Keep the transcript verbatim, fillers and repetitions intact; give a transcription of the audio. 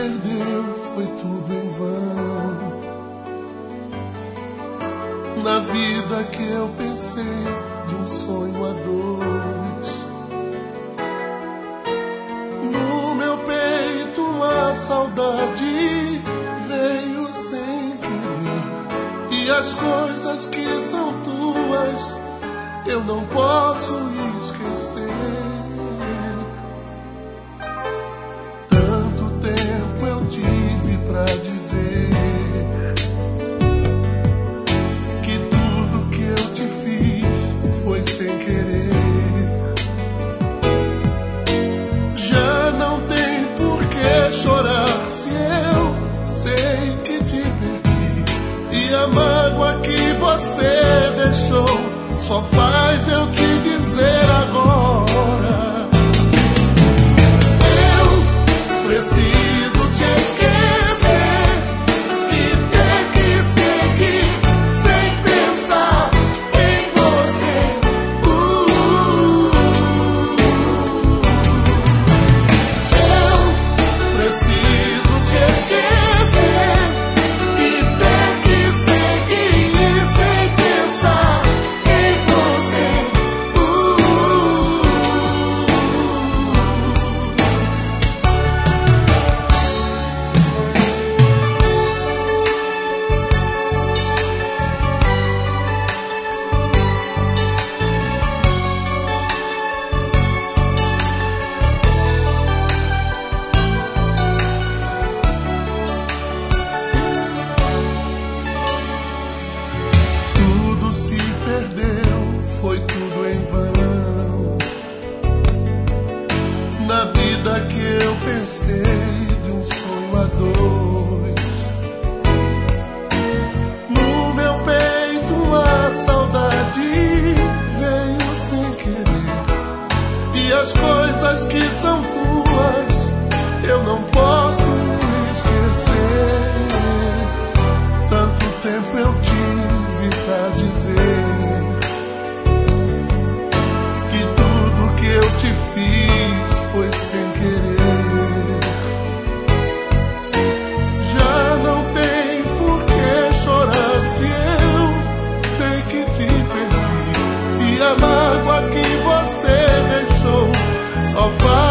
perdeu, foi tudo em vão. Na vida que eu pensei de um sonho a dois, no meu peito uma saudade veio sem querer, e as coisas que são tuas eu não posso esquecer. Tanto tempo eu tive pra dizer que tudo que eu te fiz foi sem querer. Já não tem por que chorar se eu sei que te perdi, e a mágoa que você deixou só faz eu te dizer agora: eu preciso te esquecer e ter que seguir sem pensar em você. Uh, eu preciso te esquecer e ter que seguir sem pensar em você. Uh, Tudo se perdeu, foi tudo em vão. Na vida que eu pensei de um sonho a dois, no meu peito uma saudade veio sem querer, e as coisas que são tuas eu não posso esquecer. Tanto tempo eu tive pra dizer que tudo que eu te fiz foi sem querer. Já não tem por que chorar se eu sei que te perdi, e a mágoa que você deixou só faz